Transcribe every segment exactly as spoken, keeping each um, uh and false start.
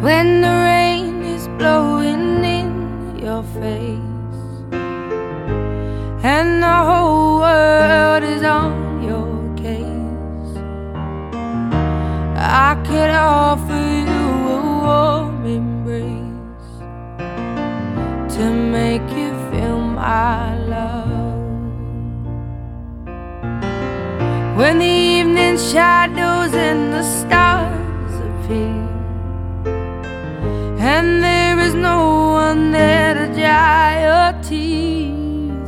when the rain is blowing in your face and the whole world is on your case. I could offer you a warm embrace to make you feel my love. When the evening shadows and the stars appear and there is no one there to dry your tears,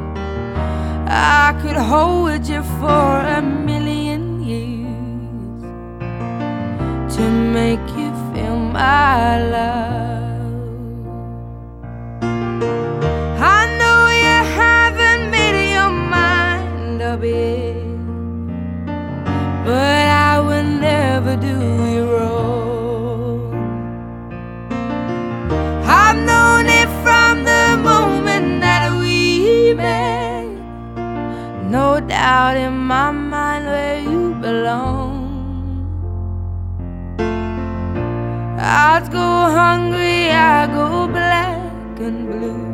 I could hold you for a million years to make you feel my love. I know you haven't made your mind up yet, but I will never do you wrong. I've known it from the moment that we met, no doubt in my mind where you belong. I'd go hungry, I go black and blue,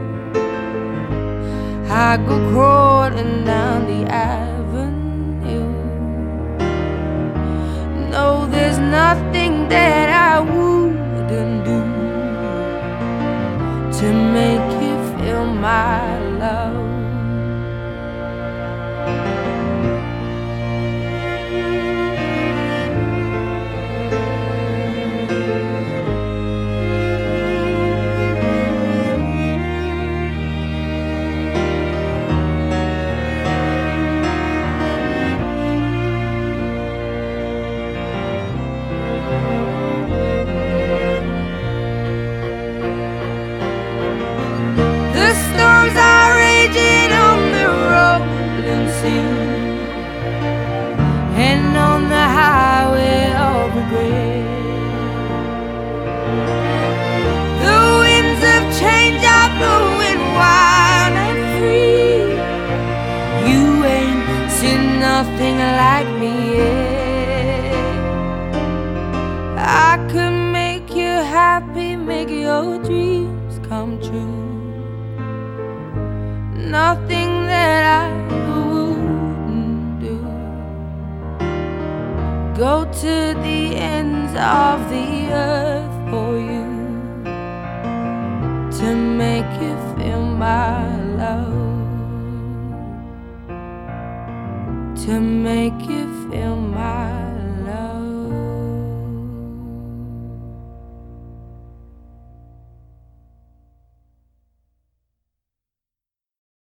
I go crawling down the avenue. No, there's nothing that I wouldn't do to make you feel my love. And on the highway of regret, the winds of change are blowing wild and free. You ain't seen nothing like me yet. I could make you happy, make your dreams come true. Nothing that I go to the ends of the earth for you to make you feel my love, to make you feel my love.